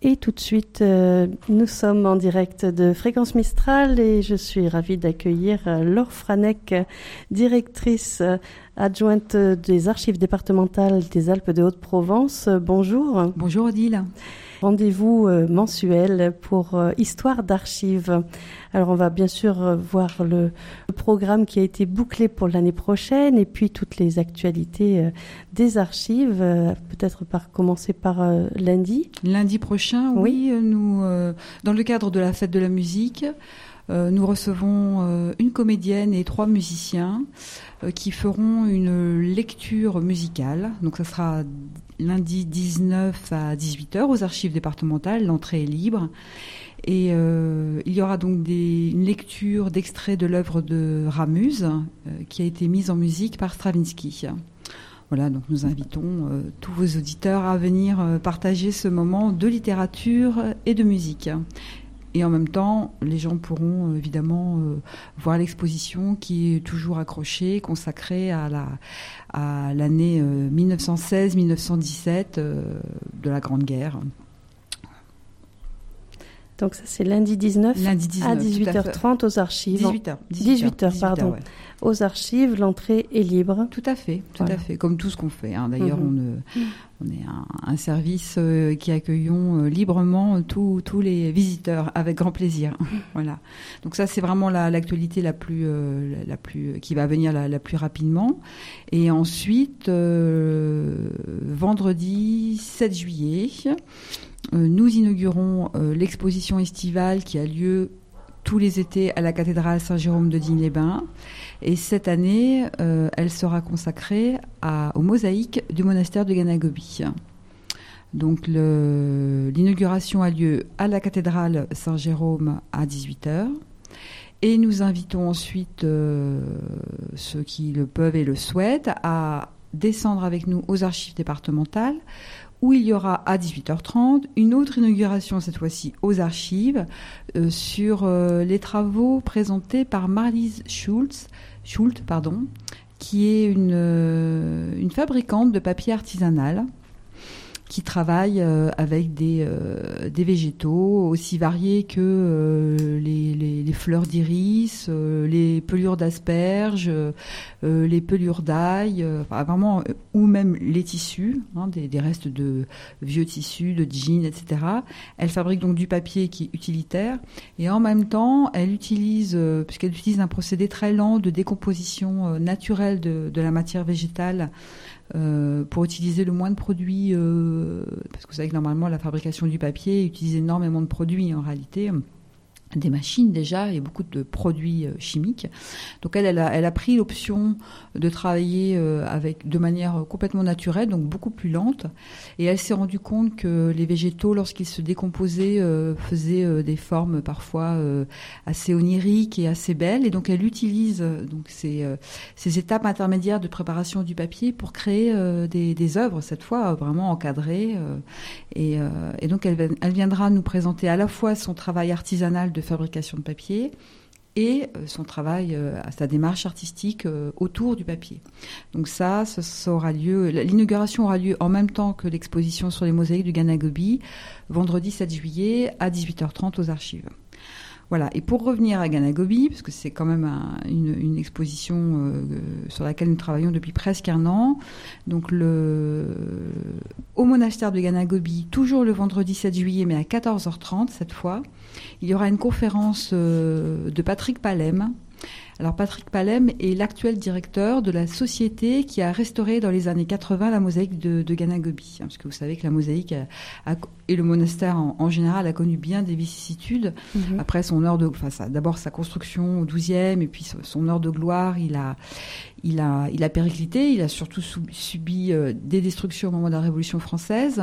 Et tout de suite, nous sommes en direct de Fréquence Mistral et je suis ravie d'accueillir Laure Franec, directrice adjointe des archives départementales des Alpes de Haute-Provence. Bonjour. Bonjour Odile. Rendez-vous mensuel pour Histoire d'archives. Alors on va bien sûr voir le programme qui a été bouclé pour l'année prochaine et puis toutes les actualités des archives. Peut-être commencer par lundi. Lundi prochain, oui. Nous, dans le cadre de la fête de la musique, nous recevons une comédienne et 3 musiciens qui feront une lecture musicale. Donc ça sera lundi 19 à 18h aux archives départementales. L'entrée est libre. Et il y aura donc une lecture d'extraits de l'œuvre de Ramuz qui a été mise en musique par Stravinsky. Voilà, donc nous invitons tous vos auditeurs à venir partager ce moment de littérature et de musique. Et en même temps, les gens pourront évidemment voir l'exposition qui est toujours accrochée, consacrée à l'année 1916-1917 de la Grande Guerre. Donc ça c'est lundi 19 à 18h30 aux archives. 18h, pardon. Ouais. Aux archives, l'entrée est libre. Tout à fait, comme tout ce qu'on fait. Hein. D'ailleurs, on est un service qui accueillons librement tous les visiteurs avec grand plaisir. Voilà. Donc ça, c'est vraiment l'actualité la plus qui va venir la plus rapidement. Et ensuite, vendredi 7 juillet, nous inaugurons l'exposition estivale qui a lieu tous les étés à la cathédrale Saint-Jérôme de Digne-les-Bains. Et cette année, elle sera consacrée aux mosaïques du monastère de Ganagobi. Donc l'inauguration a lieu à la cathédrale Saint-Jérôme à 18h. Et nous invitons ensuite ceux qui le peuvent et le souhaitent à descendre avec nous aux archives départementales où il y aura à 18h30 une autre inauguration, cette fois-ci aux archives, sur les travaux présentés par Marlise Schult, qui est une fabricante de papier artisanal qui travaille avec des végétaux aussi variés que les fleurs d'iris, les pelures d'asperges, les pelures d'ail, vraiment, ou même les tissus, des restes de vieux tissus, de jeans, etc. Elle fabrique donc du papier qui est utilitaire et en même temps, puisqu'elle utilise un procédé très lent de décomposition naturelle de la matière végétale, pour utiliser le moins de produits, parce que vous savez que normalement la fabrication du papier utilise énormément de produits en réalité, des machines déjà et beaucoup de produits chimiques. Donc elle a pris l'option de travailler de manière complètement naturelle, donc beaucoup plus lente. Et elle s'est rendue compte que les végétaux, lorsqu'ils se décomposaient, faisaient des formes parfois assez oniriques et assez belles. Et donc elle utilise donc ces étapes intermédiaires de préparation du papier pour créer des œuvres, cette fois vraiment encadrées. Et donc elle viendra nous présenter à la fois son travail artisanal de fabrication de papier et son travail, sa démarche artistique autour du papier. Donc ça aura lieu, l'inauguration aura lieu en même temps que l'exposition sur les mosaïques du Ganagobi, vendredi 7 juillet à 18h30 aux archives. Voilà. Et pour revenir à Ganagobi, parce que c'est quand même une exposition sur laquelle nous travaillons depuis presque un an, donc au monastère de Ganagobi, toujours le vendredi 7 juillet, mais à 14h30 cette fois, il y aura une conférence de Patrick Palem. Alors Patrick Palem est l'actuel directeur de la société qui a restauré dans les années 80 la mosaïque de Ganagobi. Parce que vous savez que la mosaïque et le monastère en général a connu bien des vicissitudes. Mm-hmm. Après d'abord sa construction au XIIe et puis son heure de gloire, il a périclité, il a surtout subi des destructions au moment de la Révolution française.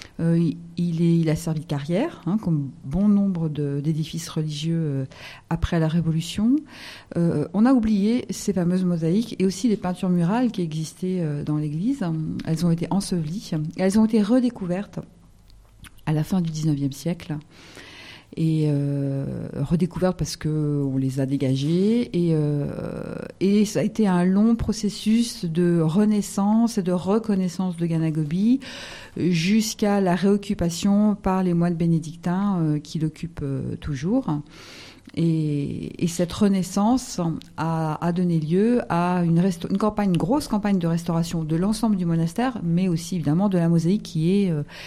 Il a servi de carrière, comme bon nombre d'édifices religieux après la Révolution. On a oublié ces fameuses mosaïques et aussi les peintures murales qui existaient dans l'église. Elles ont été ensevelies. Elles ont été redécouvertes à la fin du XIXe siècle. et redécouvertes parce qu'on les a dégagées. Et ça a été un long processus de renaissance et de reconnaissance de Ganagobi jusqu'à la réoccupation par les moines bénédictins qui l'occupent toujours. Et cette renaissance a donné lieu à une grosse campagne de restauration de l'ensemble du monastère, mais aussi évidemment de la mosaïque qui est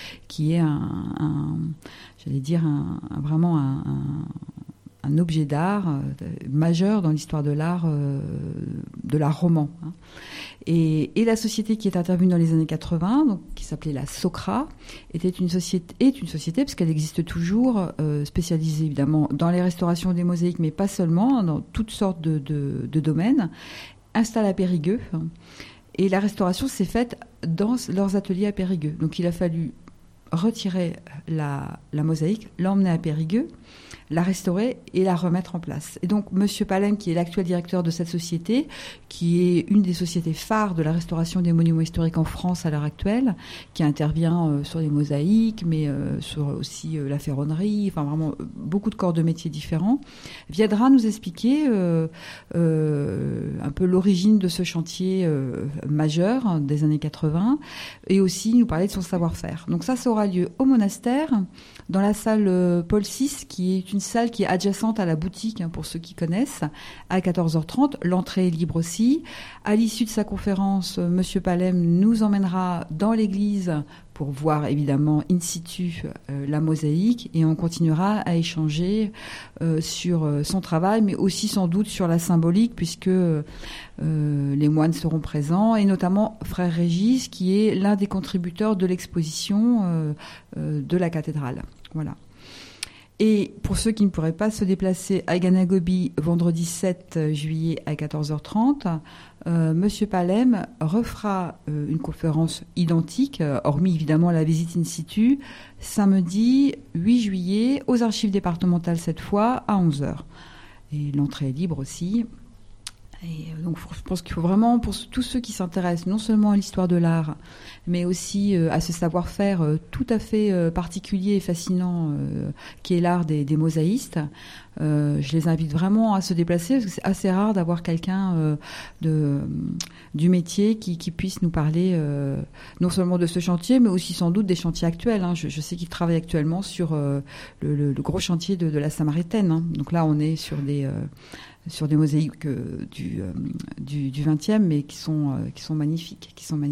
vraiment un objet d'art majeur dans l'histoire de l'art roman. Et la société qui est intervenue dans les années 80, donc, qui s'appelait la SOCRA, est une société parce qu'elle existe toujours, spécialisée évidemment dans les restaurations des mosaïques, mais pas seulement, dans toutes sortes de domaines, installée à Périgueux. Et la restauration s'est faite dans leurs ateliers à Périgueux. Donc il a fallu retirer la mosaïque, l'emmener à Périgueux, la restaurer et la remettre en place. Et donc, Monsieur Palem, qui est l'actuel directeur de cette société, qui est une des sociétés phares de la restauration des monuments historiques en France à l'heure actuelle, qui intervient sur les mosaïques, mais sur aussi la ferronnerie, enfin vraiment beaucoup de corps de métiers différents, viendra nous expliquer un peu l'origine de ce chantier majeur des années 80 et aussi nous parler de son savoir-faire. Donc ça aura lieu au monastère, dans la salle Paul VI, qui est une salle qui est adjacente à la boutique, pour ceux qui connaissent, à 14h30. L'entrée est libre aussi. À l'issue de sa conférence, Monsieur Palem nous emmènera dans l'église pour voir évidemment in situ la mosaïque, et on continuera à échanger sur son travail, mais aussi sans doute sur la symbolique, puisque les moines seront présents, et notamment Frère Régis, qui est l'un des contributeurs de l'exposition de la cathédrale. Voilà. Et pour ceux qui ne pourraient pas se déplacer à Ganagobi vendredi 7 juillet à 14h30, Monsieur Palem refera une conférence identique, hormis évidemment la visite in situ, samedi 8 juillet aux archives départementales cette fois à 11h. Et l'entrée est libre aussi. Et donc je pense qu'il faut vraiment, pour tous ceux qui s'intéressent non seulement à l'histoire de l'art, mais aussi à ce savoir-faire tout à fait particulier et fascinant qui est l'art des mosaïstes, je les invite vraiment à se déplacer, parce que c'est assez rare d'avoir quelqu'un du métier qui puisse nous parler non seulement de ce chantier, mais aussi sans doute des chantiers actuels. Je sais qu'il travaille actuellement sur le gros chantier de la Samaritaine. Donc là, on est sur des mosaïques du 20e, mais qui sont magnifiques,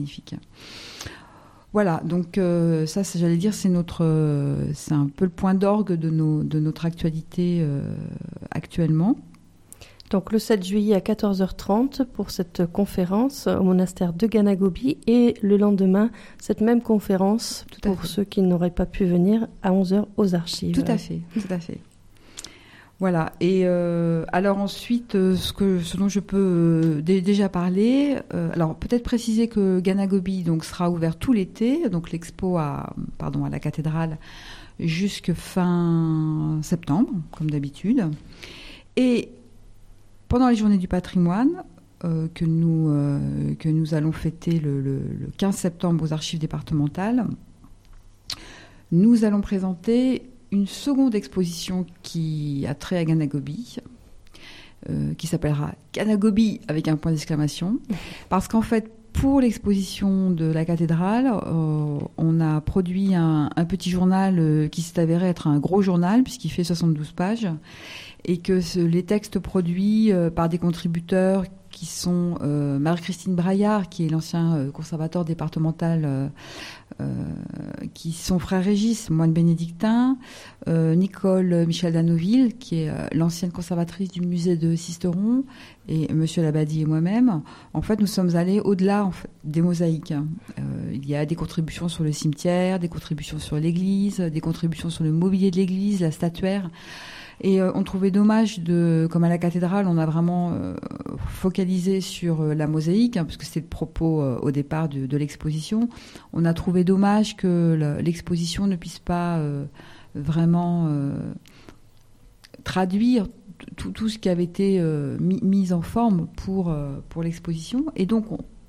Voilà, donc ça, j'allais dire, c'est un peu le point d'orgue de notre actualité actuellement. Donc le 7 juillet à 14h30 pour cette conférence au monastère de Ganagobi, et le lendemain, cette même conférence pour ceux qui n'auraient pas pu venir à 11h aux archives. Tout à fait. Voilà. Et alors ensuite, ce dont je peux déjà parler, alors peut-être préciser que Ganagobi donc sera ouvert tout l'été, donc l'expo à la cathédrale jusque fin septembre, comme d'habitude. Et pendant les journées du patrimoine que nous allons fêter le 15 septembre aux archives départementales, nous allons présenter une seconde exposition qui a trait à Ganagobi, qui s'appellera Ganagobi avec un point d'exclamation, parce qu'en fait, pour l'exposition de la cathédrale, on a produit un petit journal qui s'est avéré être un gros journal, puisqu'il fait 72 pages, et que les textes produits par des contributeurs qui sont Marie-Christine Braillard, qui est l'ancien conservateur départemental, qui sont Frère Régis, moine bénédictin, Nicole Michel Danoville, qui est l'ancienne conservatrice du musée de Sisteron, et Monsieur Labadie et moi-même. En fait, nous sommes allés au-delà des mosaïques. Il y a des contributions sur le cimetière, des contributions sur l'église, des contributions sur le mobilier de l'église, la statuaire. Et on trouvait dommage comme à la cathédrale, on a vraiment focalisé sur la mosaïque, parce que c'était le propos au départ de l'exposition. On a trouvé dommage que l'exposition ne puisse pas vraiment traduire tout ce qui avait été mis en forme pour l'exposition. Et donc,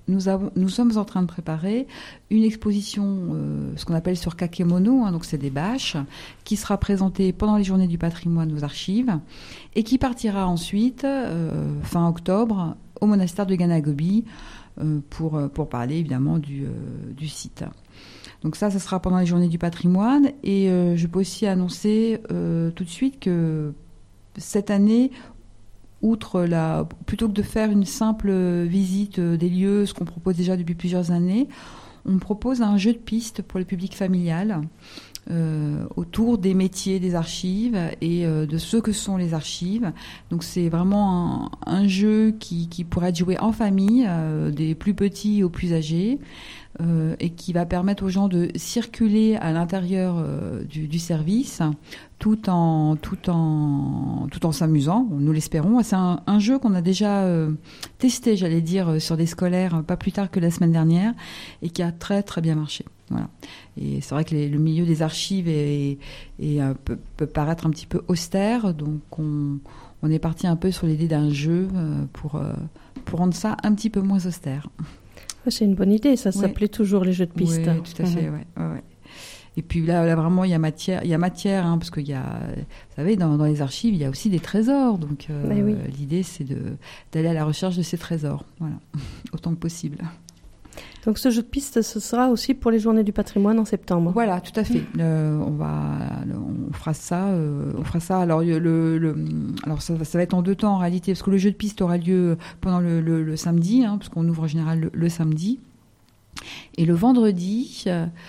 nous sommes en train de préparer une exposition, ce qu'on appelle sur kakemono, donc c'est des bâches, qui sera présentée pendant les Journées du patrimoine aux archives et qui partira ensuite, fin octobre, au monastère de Ganagobi pour parler évidemment du site. Donc ça sera pendant les Journées du patrimoine et je peux aussi annoncer tout de suite que cette année, plutôt que de faire une simple visite des lieux, ce qu'on propose déjà depuis plusieurs années, on propose un jeu de piste pour le public familial autour des métiers des archives et de ce que sont les archives. Donc c'est vraiment un jeu qui pourrait être joué en famille, des plus petits aux plus âgés, et qui va permettre aux gens de circuler à l'intérieur du service tout en s'amusant, nous l'espérons. C'est un jeu qu'on a déjà testé, j'allais dire, sur des scolaires pas plus tard que la semaine dernière et qui a très très bien marché. Voilà. Et c'est vrai que le milieu des archives peut paraître un petit peu austère, donc on est parti un peu sur l'idée d'un jeu pour rendre ça un petit peu moins austère. C'est une bonne idée, ça s'appelait toujours les jeux de piste. Oui, tout à fait, ouais. Et puis là vraiment, il y a matière, parce qu'il y a, vous savez, dans les archives, il y a aussi des trésors. Donc, l'idée, c'est d'aller à la recherche de ces trésors, voilà, autant que possible. Donc, ce jeu de piste, ce sera aussi pour les Journées du patrimoine en septembre. Voilà, tout à fait. On fera ça. Alors, alors ça va être en 2 temps en réalité, parce que le jeu de piste aura lieu pendant le samedi, parce qu'on ouvre en général le samedi. Et le vendredi,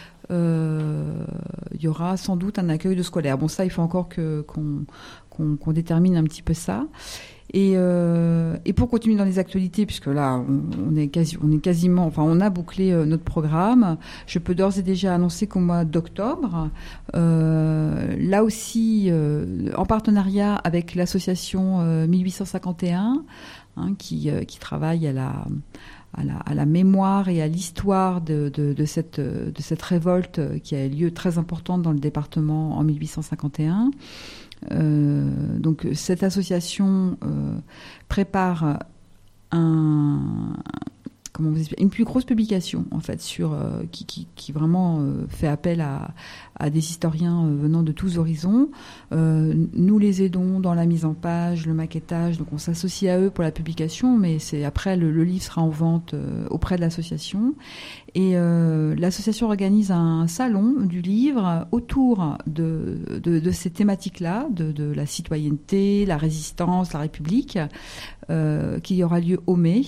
il y aura sans doute un accueil de scolaires. Bon, ça, il faut encore qu'on détermine un petit peu ça. Et pour continuer dans les actualités, puisque là, on a bouclé notre programme, je peux d'ores et déjà annoncer qu'au mois d'octobre, là aussi, en partenariat avec l'association 1851, qui travaille à la mémoire et à l'histoire de cette révolte qui a eu lieu très importante dans le département en 1851. Donc cette association prépare une plus grosse publication en fait qui vraiment fait appel à des historiens venant de tous horizons. Nous les aidons dans la mise en page, le maquettage, donc on s'associe à eux pour la publication, mais c'est après le livre sera en vente auprès de l'association. Et l'association organise un salon du livre autour de ces thématiques-là, de la citoyenneté, la résistance, la République, qui aura lieu au mai.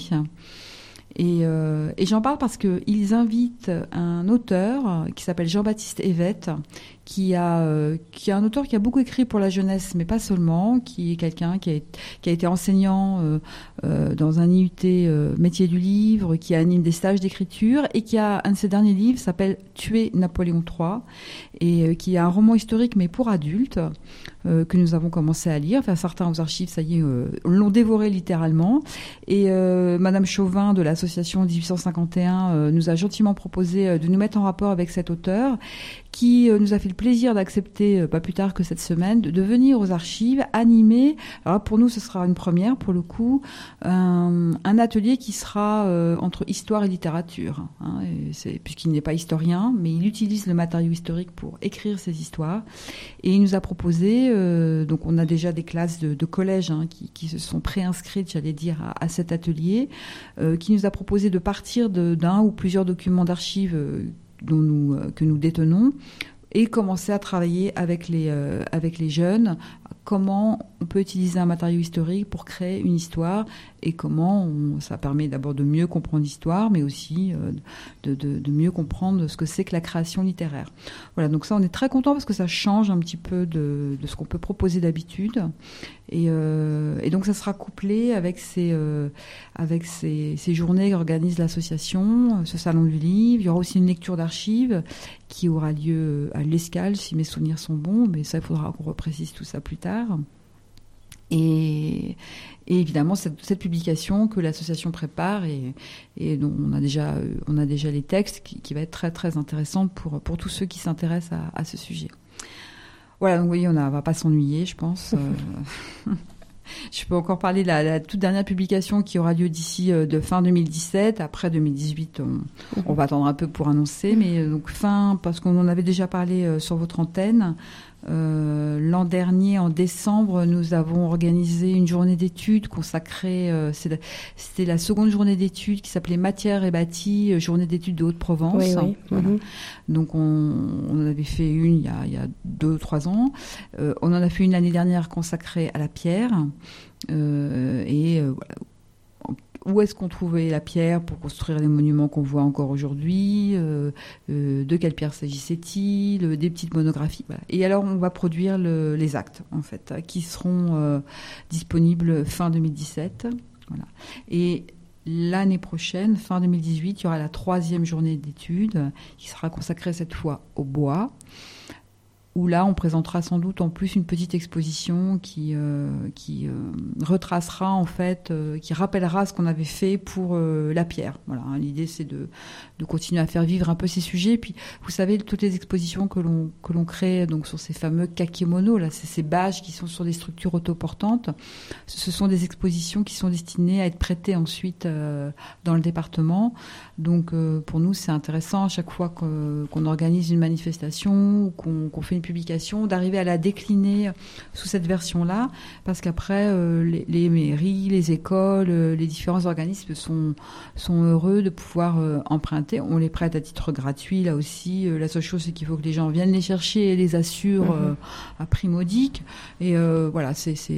Et j'en parle parce qu'ils invitent un auteur qui s'appelle Jean-Baptiste Évette, qui est un auteur qui a beaucoup écrit pour la jeunesse, mais pas seulement, qui est quelqu'un qui a été enseignant dans un IUT métier du livre, qui anime des stages d'écriture et qui a un de ses derniers livres s'appelle Tuer Napoléon III et qui est un roman historique mais pour adultes que nous avons commencé à lire. Enfin, certains aux archives, ça y est, l'ont dévoré littéralement. Et Madame Chauvin de l'association 1851 nous a gentiment proposé de nous mettre en rapport avec cet auteur qui nous a fait le plaisir d'accepter, pas plus tard que cette semaine, de venir aux archives animer. Alors pour nous, ce sera une première, pour le coup, un atelier qui sera entre histoire et littérature. Puisqu'il n'est pas historien, mais il utilise le matériau historique pour écrire ses histoires. Et il nous a proposé, donc on a déjà des classes de collège qui se sont préinscrites, j'allais dire, à cet atelier, qui nous a proposé de partir d'un ou plusieurs documents d'archives que nous détenons et commencer à travailler avec les jeunes, comment on peut utiliser un matériau historique pour créer une histoire et comment ça permet d'abord de mieux comprendre l'histoire, mais aussi de mieux comprendre ce que c'est que la création littéraire. Voilà, donc ça, on est très content parce que ça change un petit peu de ce qu'on peut proposer d'habitude. Et donc, ça sera couplé avec ces journées qu'organise l'association, ce salon du livre. Il y aura aussi une lecture d'archives qui aura lieu à l'Escale, si mes souvenirs sont bons, mais ça, il faudra qu'on reprécise tout ça plus tard. Et évidemment, cette publication que l'association prépare et dont on a déjà les textes qui va être très, très intéressante pour tous ceux qui s'intéressent à ce sujet. Voilà, donc vous voyez, on va pas s'ennuyer, je pense. Je peux encore parler de la toute dernière publication qui aura lieu d'ici de fin 2017. Après 2018, on va attendre un peu pour annoncer. Mais donc parce qu'on en avait déjà parlé sur votre antenne. L'an dernier, en décembre, nous avons organisé une journée d'études consacrée. C'était la seconde journée d'études qui s'appelait Matière et bâti, journée d'études de Haute-Provence. Oui. Voilà. Donc on en avait fait une il y a 2-3 ans. On en a fait une l'année dernière consacrée à la pierre. Voilà. Où est-ce qu'on trouvait la pierre pour construire les monuments qu'on voit encore aujourd'hui, de quelle pierre s'agissait-il, des petites monographies. Voilà. Et alors, on va produire les actes, en fait, qui seront disponibles fin 2017. Voilà. Et l'année prochaine, fin 2018, il y aura la 3e journée d'études qui sera consacrée cette fois au bois, où là, on présentera sans doute en plus une petite exposition qui retracera, en fait, qui rappellera ce qu'on avait fait pour la pierre. Voilà, hein, l'idée, c'est de continuer à faire vivre un peu ces sujets. Et puis, vous savez, toutes les expositions que l'on crée donc, sur ces fameux kakémonos, là, ces bâches qui sont sur des structures autoportantes, ce sont des expositions qui sont destinées à être prêtées ensuite dans le département. Donc, pour nous, c'est intéressant à chaque fois qu'on organise une manifestation ou qu'on fait une publication, d'arriver à la décliner sous cette version-là, parce qu'après, les mairies, les écoles, les différents organismes sont heureux de pouvoir emprunter. On les prête à titre gratuit, là aussi. La seule chose, c'est qu'il faut que les gens viennent les chercher et les assurent à prix modique. Et voilà,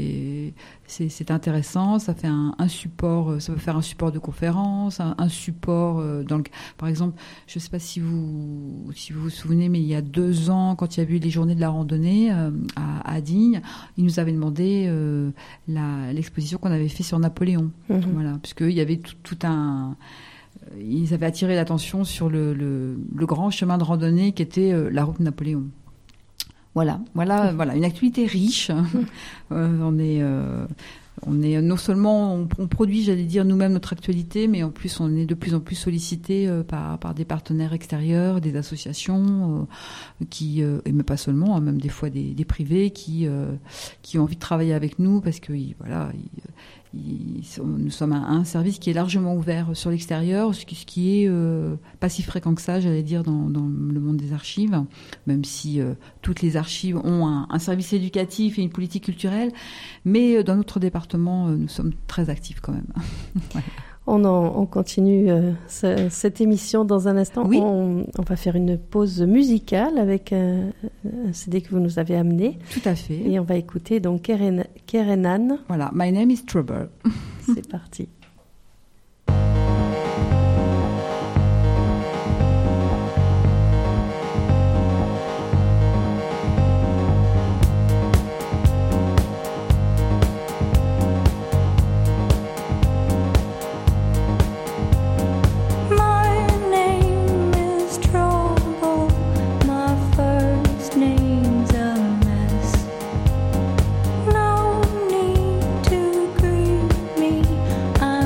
c'est intéressant. Ça fait un support, ça peut faire un support de conférence, un support par exemple, je ne sais pas si vous vous souvenez, mais il y a 2 ans, quand il y a eu les journées de la randonnée à Digne, ils nous avaient demandé l'exposition qu'on avait fait sur Napoléon. Voilà, puisqu'il y avait tout un... Ils avaient attiré l'attention sur le grand chemin de randonnée qui était la route Napoléon. Voilà, une activité riche. On est non seulement on produit, j'allais dire nous-mêmes notre actualité, mais en plus on est de plus en plus sollicité par des partenaires extérieurs, des associations et mais pas seulement, hein, même des fois des privés qui ont envie de travailler avec nous parce que nous sommes un service qui est largement ouvert sur l'extérieur, ce qui est pas si fréquent que ça, j'allais dire, dans le monde des archives, même si toutes les archives ont un service éducatif et une politique culturelle, mais dans notre département, nous sommes très actifs quand même. Ouais. On continue cette émission dans un instant. Oui. On va faire une pause musicale avec un CD que vous nous avez amené. Tout à fait. Et on va écouter donc Kerenan. Voilà, My Name is Trouble. C'est parti. No need to greet me.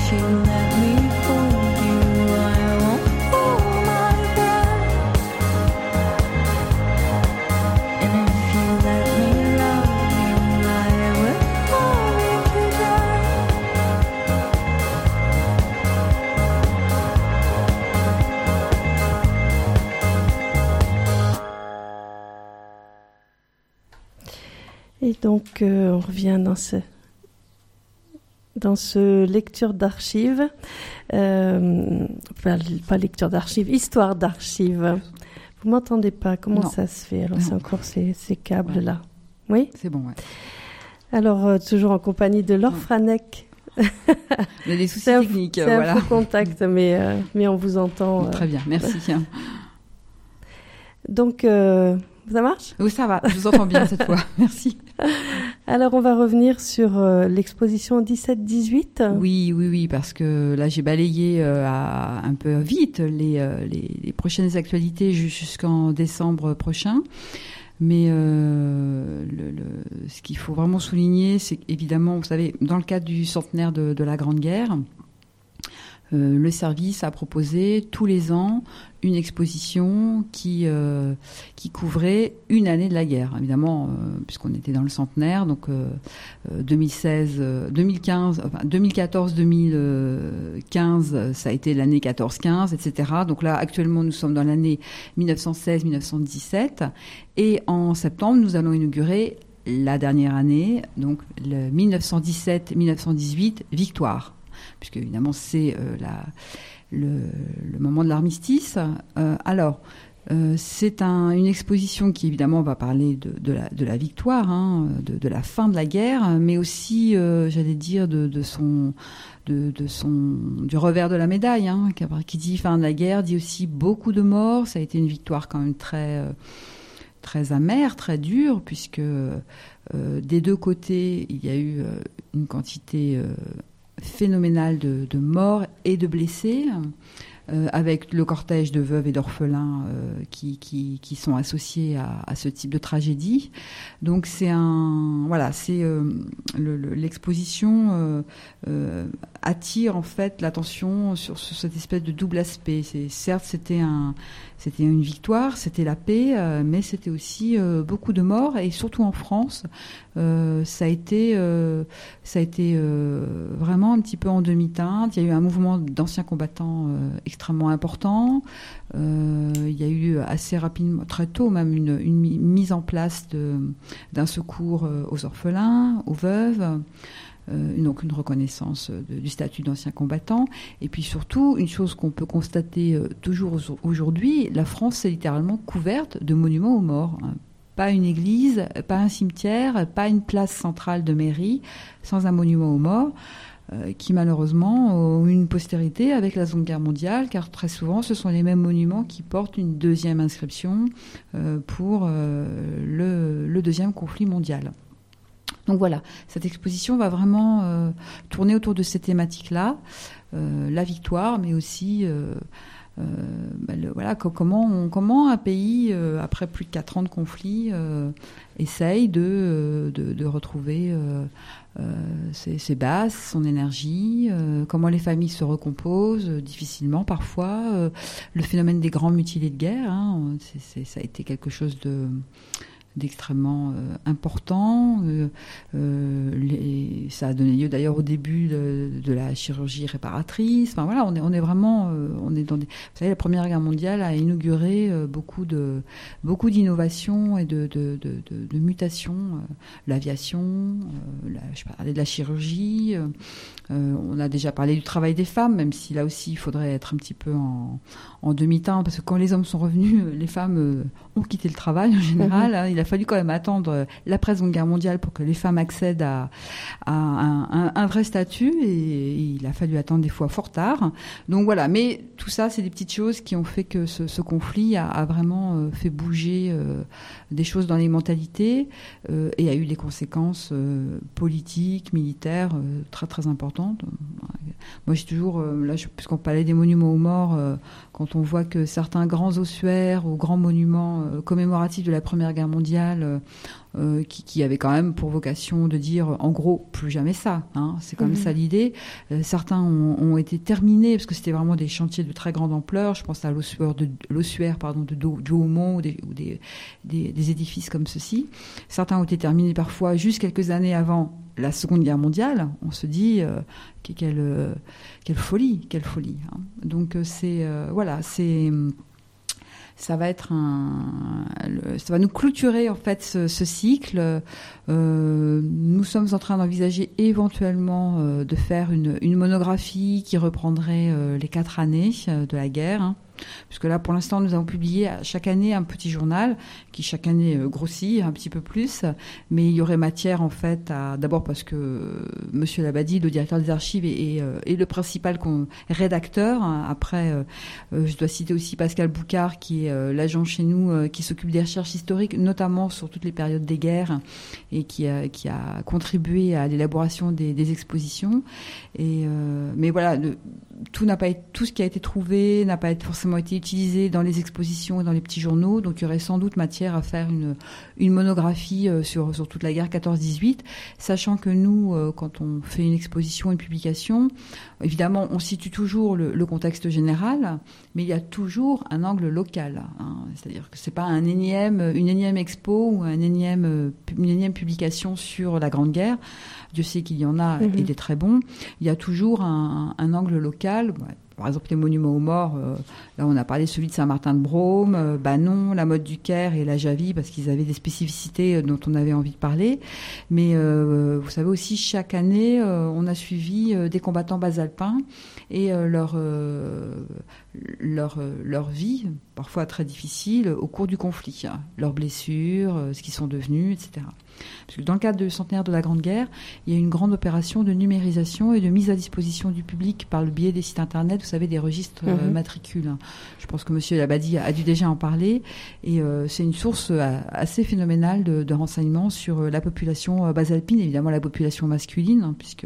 Et donc, on revient dans ce lecture d'archives, pas lecture d'archives, histoire d'archives. Vous m'entendez pas? Comment ça se fait? Alors, c'est encore ces câbles-là. Oui? C'est bon, ouais. Alors, toujours en compagnie de Laure Franek. Il y a des soucis techniques, c'est un faux contact, mais on vous entend. Très bien, merci. Donc, ça marche? Oui, ça va, je vous entends bien cette fois, merci. Alors, on va revenir sur l'exposition 17-18. Oui, parce que là, j'ai balayé un peu vite les prochaines actualités jusqu'en décembre prochain. Mais ce qu'il faut vraiment souligner, c'est qu'évidemment, vous savez, dans le cadre du centenaire de la Grande Guerre, le service a proposé tous les ans une exposition qui couvrait une année de la guerre. Évidemment, puisqu'on était dans le centenaire, donc 2014-2015, ça a été l'année 14-15, etc. Donc là, actuellement, nous sommes dans l'année 1916-1917. Et en septembre, nous allons inaugurer la dernière année, donc le 1917-1918, Victoire. Puisque évidemment c'est le moment de l'armistice. C'est une exposition qui évidemment va parler de la victoire, de la fin de la guerre, mais aussi, j'allais dire, du revers de la médaille. Qui dit fin de la guerre dit aussi beaucoup de morts. Ça a été une victoire quand même très amère, très dure, puisque des deux côtés il y a eu une quantité phénoménal de morts et de blessés, avec le cortège de veuves et d'orphelins qui sont associés à ce type de tragédie. Donc l'exposition attire en fait l'attention sur cette espèce de double aspect. Certes, c'était une victoire, c'était la paix, mais c'était aussi beaucoup de morts, et surtout en France, ça a été vraiment un petit peu en demi-teinte. Il y a eu un mouvement d'anciens combattants extrêmement important. Il y a eu assez rapidement, très tôt même, une mise en place d'un secours aux orphelins, aux veuves. Donc une reconnaissance du statut d'ancien combattant. Et puis surtout, une chose qu'on peut constater toujours aujourd'hui, la France est littéralement couverte de monuments aux morts. Pas une église, pas un cimetière, pas une place centrale de mairie sans un monument aux morts, qui malheureusement ont une postérité avec la Seconde Guerre mondiale, car très souvent ce sont les mêmes monuments qui portent une deuxième inscription pour le deuxième conflit mondial. Donc voilà, cette exposition va vraiment tourner autour de ces thématiques-là, la victoire, mais aussi comment un pays, après plus de 4 ans de conflit, essaye de retrouver ses bases, son énergie, comment les familles se recomposent difficilement parfois, le phénomène des grands mutilés de guerre, ça a été quelque chose d'extrêmement important. Ça a donné lieu d'ailleurs au début de la chirurgie réparatrice. Enfin voilà, on est vraiment on est dans des. Vous savez, la Première Guerre mondiale a inauguré beaucoup d'innovations et de mutations. L'aviation, je parlais de la chirurgie. On a déjà parlé du travail des femmes, même si là aussi il faudrait être un petit peu en demi-teinte, parce que quand les hommes sont revenus, les femmes ont quitté le travail en général. Il a fallu quand même attendre l'après-Seconde Guerre mondiale pour que les femmes accèdent à un vrai statut, et il a fallu attendre des fois fort tard. Donc voilà, mais tout ça, c'est des petites choses qui ont fait que ce conflit a vraiment fait bouger des choses dans les mentalités, et a eu des conséquences politiques, militaires très très importantes. Moi, j'ai toujours, puisqu'on parlait des monuments aux morts, quand on voit que certains grands ossuaires ou grands monuments commémoratifs de la Première Guerre mondiale mondiale qui avait quand même pour vocation de dire, en gros, plus jamais ça. Hein, c'est quand même ça l'idée. Certains ont été terminés parce que c'était vraiment des chantiers de très grande ampleur. Je pense à l'ossuaire de Douaumont ou des édifices comme ceci. Certains ont été terminés parfois juste quelques années avant la Seconde Guerre mondiale. On se dit quelle folie. Hein. Donc ça va être ça va nous clôturer en fait ce cycle. Nous sommes en train d'envisager éventuellement de faire une monographie qui reprendrait les 4 années de la guerre. Hein. Puisque là, pour l'instant, nous avons publié chaque année un petit journal qui, chaque année, grossit un petit peu plus. Mais il y aurait matière, en fait, d'abord parce que Monsieur Labadie, le directeur des archives, est le principal rédacteur. Après, je dois citer aussi Pascal Boucard, qui est l'agent chez nous, qui s'occupe des recherches historiques, notamment sur toutes les périodes des guerres, et qui a contribué à l'élaboration des expositions. Mais voilà, tout ce qui a été trouvé n'a pas forcément été utilisé dans les expositions et dans les petits journaux, donc il y aurait sans doute matière à faire une monographie sur toute la guerre 14-18, sachant que nous, quand on fait une exposition, une publication, évidemment, on situe toujours le contexte général, mais il y a toujours un angle local. Hein. C'est-à-dire que c'est pas une énième expo ou une énième publication sur la Grande Guerre. Dieu sait qu'il y en a et des très bons. Il y a toujours un angle local. Par exemple, les monuments aux morts, là on a parlé de celui de Saint-Martin-de-Brome, Banon, la Motte du Caire et la Javie, parce qu'ils avaient des spécificités dont on avait envie de parler. Mais vous savez aussi, chaque année, on a suivi des combattants basalpins et leur vie, parfois très difficile, au cours du conflit. Hein. Leurs blessures, ce qu'ils sont devenus, etc. Parce que dans le cadre du centenaire de la Grande Guerre, il y a une grande opération de numérisation et de mise à disposition du public par le biais des sites internet, vous savez, des registres matricules. Je pense que Monsieur Labadie a dû déjà en parler. Et c'est une source assez phénoménale de renseignements sur la population basalpine, évidemment la population masculine, hein, puisque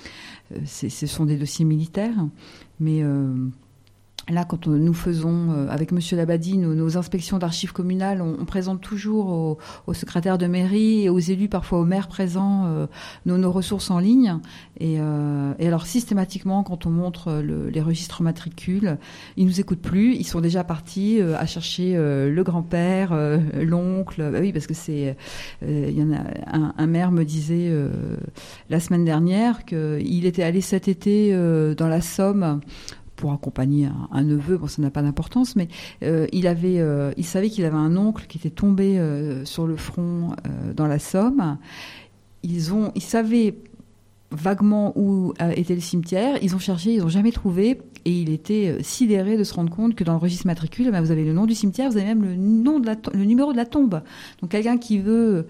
ce sont des dossiers militaires. Mais là, quand nous faisons, avec Monsieur Labadie, nos inspections d'archives communales, on présente toujours aux secrétaires de mairie et aux élus, parfois aux maires présents, nos ressources en ligne. Et alors, systématiquement, quand on montre les registres matricules, ils nous écoutent plus. Ils sont déjà partis à chercher le grand-père, l'oncle. Bah oui, parce que il y en a un maire me disait la semaine dernière qu'il était allé cet été dans la Somme pour accompagner un neveu, bon, ça n'a pas d'importance, mais il savait qu'il avait un oncle qui était tombé sur le front dans la Somme. Ils savaient vaguement où était le cimetière, ils ont cherché, ils n'ont jamais trouvé, et il était sidéré de se rendre compte que dans le registre matricule, vous avez le nom du cimetière, vous avez même le numéro de la tombe. Donc quelqu'un qui veut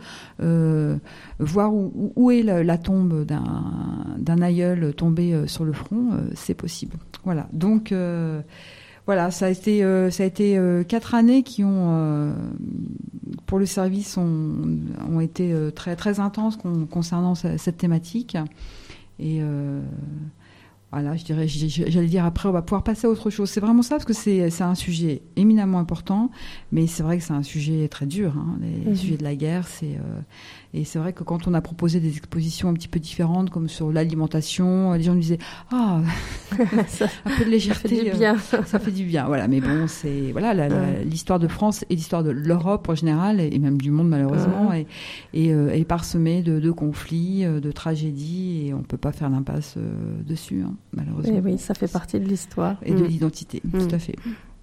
voir où est la tombe d'un aïeul tombé sur le front, c'est possible. Voilà. Donc voilà, ça a été 4 années qui ont pour le service ont été très très intenses concernant cette thématique. Et voilà, j'allais dire après, on va pouvoir passer à autre chose. C'est vraiment ça, parce que c'est un sujet éminemment important, mais c'est vrai que c'est un sujet très dur. Hein, les sujets de la guerre, et c'est vrai que quand on a proposé des expositions un petit peu différentes, comme sur l'alimentation, les gens nous disaient un peu de légèreté, ça fait du bien. Ça fait du bien, voilà. Mais bon, c'est l'histoire de France et l'histoire de l'Europe en général, et même du monde malheureusement, est parsemée de conflits, de tragédies, et on peut pas faire l'impasse dessus, hein, malheureusement. Et oui, ça fait partie de l'histoire et de l'identité, tout à fait.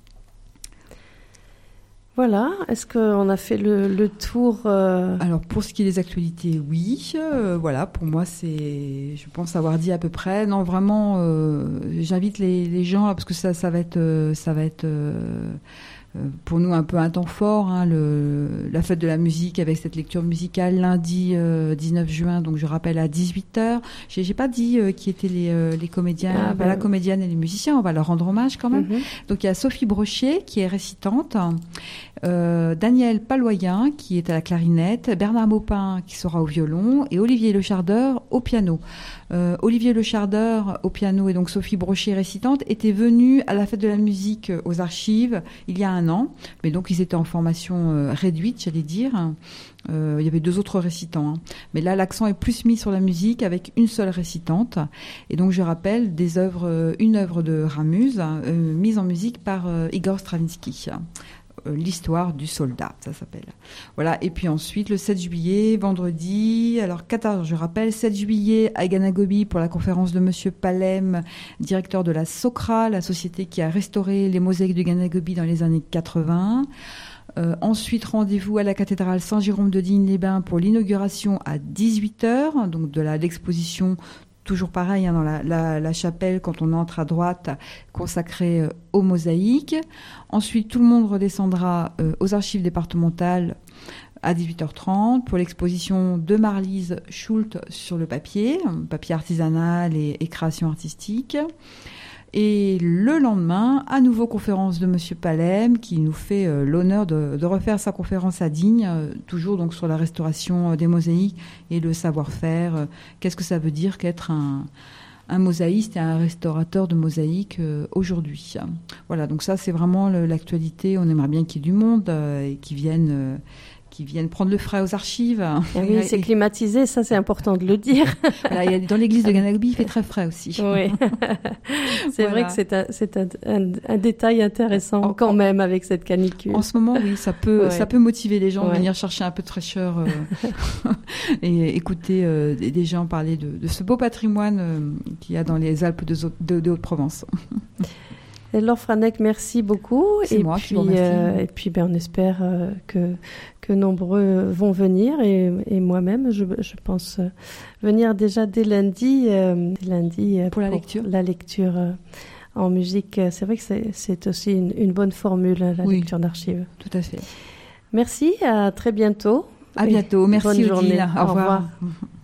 Voilà, est-ce qu'on a fait le tour Alors, pour ce qui est des actualités, oui. Voilà, pour moi, je pense avoir dit à peu près. Non, vraiment, j'invite les gens, parce que ça va être pour nous un peu un temps fort, hein, la fête de la musique avec cette lecture musicale lundi 19 juin, donc je rappelle à 18h. J'ai pas dit qui étaient les comédiens, la comédienne et les musiciens, on va leur rendre hommage quand même. Donc il y a Sophie Brochet qui est récitante, Daniel Paloyen qui est à la clarinette, Bernard Maupin qui sera au violon et Olivier Lechardeur au piano. Olivier Lechardeur au piano et donc Sophie Brochet récitante étaient venus à la fête de la musique aux Archives il y a 1 an, mais donc ils étaient en formation réduite, j'allais dire. Il y avait 2 autres récitants, mais là l'accent est plus mis sur la musique avec une seule récitante. Et donc je rappelle une œuvre de Ramuz mise en musique par Igor Stravinsky. L'histoire du soldat, ça s'appelle. Voilà. Et puis ensuite, le 7 juillet, vendredi, alors 14, je rappelle, 7 juillet à Ganagobi pour la conférence de Monsieur Palem, directeur de la SOCRA, la société qui a restauré les mosaïques de Ganagobi dans les années 80. Ensuite, rendez-vous à la cathédrale Saint-Jérôme de Digne-les-Bains pour l'inauguration à 18h, donc de l'exposition. Toujours pareil, dans la chapelle, quand on entre à droite, consacrée aux mosaïques. Ensuite, tout le monde redescendra aux archives départementales à 18h30 pour l'exposition de Marlise Schult sur le papier artisanal et création artistique. Et le lendemain, à nouveau conférence de Monsieur Palem qui nous fait l'honneur de refaire sa conférence à Digne, toujours donc sur la restauration des mosaïques et le savoir-faire. Qu'est-ce que ça veut dire qu'être un mosaïste et un restaurateur de mosaïques aujourd'hui. Voilà, donc ça c'est vraiment l'actualité. On aimerait bien qu'il y ait du monde et qui viennent prendre le frais aux archives. Oui, c'est climatisé, ça c'est important de le dire. Voilà, dans l'église de Ganagobi, il fait très frais aussi. Oui, c'est vrai que c'est un détail intéressant quand même avec cette canicule. En ce moment, oui, ça peut motiver les gens à venir chercher un peu de fraîcheur et écouter des gens parler de ce beau patrimoine qu'il y a dans les Alpes de Haute-Provence. Laure Franek, merci beaucoup. C'est moi qui vous remercie. Et puis on espère que nombreux vont venir et moi-même, je pense venir déjà dès lundi pour la lecture en musique. C'est vrai que c'est aussi une bonne formule, la lecture d'archives. Tout à fait. Merci, à très bientôt. À bientôt. Merci Bonne journée. Odile. Au revoir.